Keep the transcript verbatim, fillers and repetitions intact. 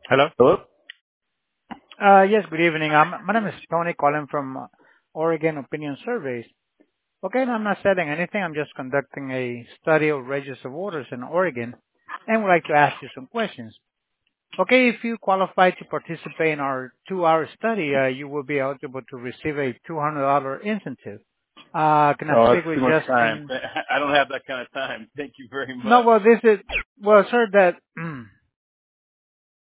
Hello? Hello? Uh, yes, good evening. Um, my name is Tony calling from uh, Oregon Opinion Surveys. Okay, and I'm not selling anything. I'm just conducting a study of registered voters in Oregon and would like to ask you some questions. Okay, if you qualify to participate in our two-hour study, uh, you will be eligible to receive a two hundred dollars incentive. Uh, can I Oh, speak that's with too much time. Justin? I don't have that kind of time. Thank you very No, much. well, this is, well, sir, that